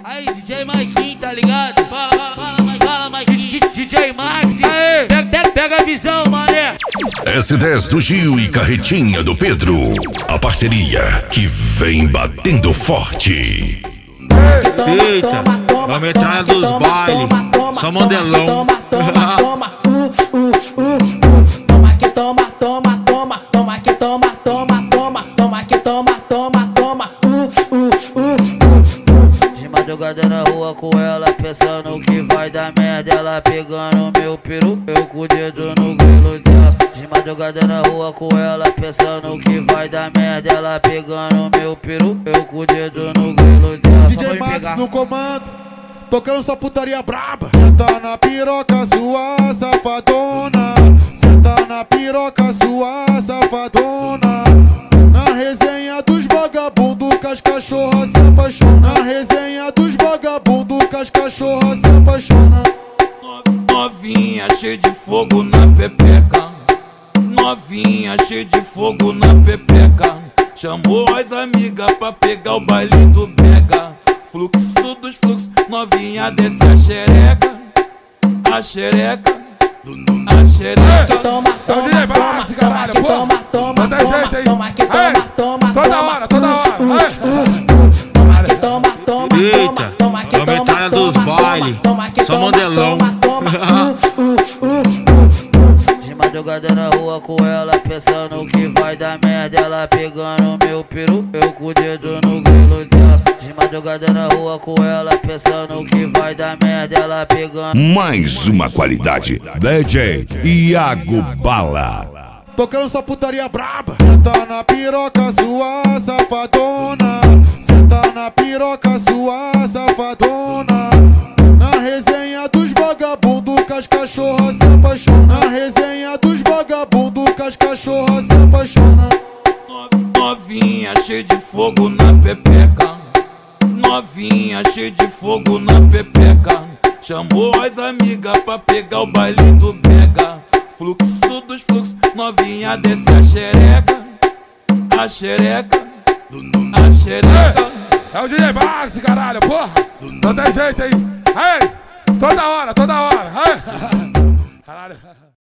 Aí, DJ Maikinho, tá ligado? Fala, Maikinho. DJ Max, aí, pega a visão, mané. S10 do Gil e Carretinha do Pedro. A parceria que vem batendo forte. Eita, vamos entrar dos bailes. Só mandelão. De madrugada na rua com ela, pensando que vai dar merda. Ela pegando meu peru, eu com o dedo no grelo dela. De madrugada na rua com ela, pensando que vai dar merda. Ela pegando meu peru, eu com o dedo no grelo dela. DJ Max no comando, tocando essa putaria braba. Senta na piroca sua safadona, senta na piroca sua safadona. Na resenha dos vagabundos que as cachorras se apaixonam. Na resenha dos vagabundos que as cachorras se apaixonam. Novinha cheia de fogo na pepeca, novinha cheia de fogo na pepeca. Chamou as amigas pra pegar o baile do brega. Fluxo dos fluxos, novinha desce a xereca, a xereca, a xereca. Toma, caralho, toma, toda hora. Eita, vamos entrar dos bailes. Só mandelão. De madrugada na rua com ela, pensando que vai dar merda. Ela pegando meu peru, eu com o dedo no grelo dela. De madrugada na rua com ela, pensando que vai dar merda. Ela pegando. Mais uma qualidade. DJ Iago Bala. Tocando essa putaria braba. Senta na piroca sua safadona, senta na piroca sua safadona. Na resenha dos vagabundos que as cachorras se apaixonam. Na resenha dos vagabundos que as cachorras se apaixonam. Novinha cheia de fogo na pepeca, novinha cheia de fogo na pepeca. Chamou as amigas pra pegar o baile do brega. Fluxo dos fluxos, novinha desce a xereca, a xereca, a xereca. É o DJ Max, caralho, porra. Não tem jeito aí. Aí, toda hora. Aí. Caralho.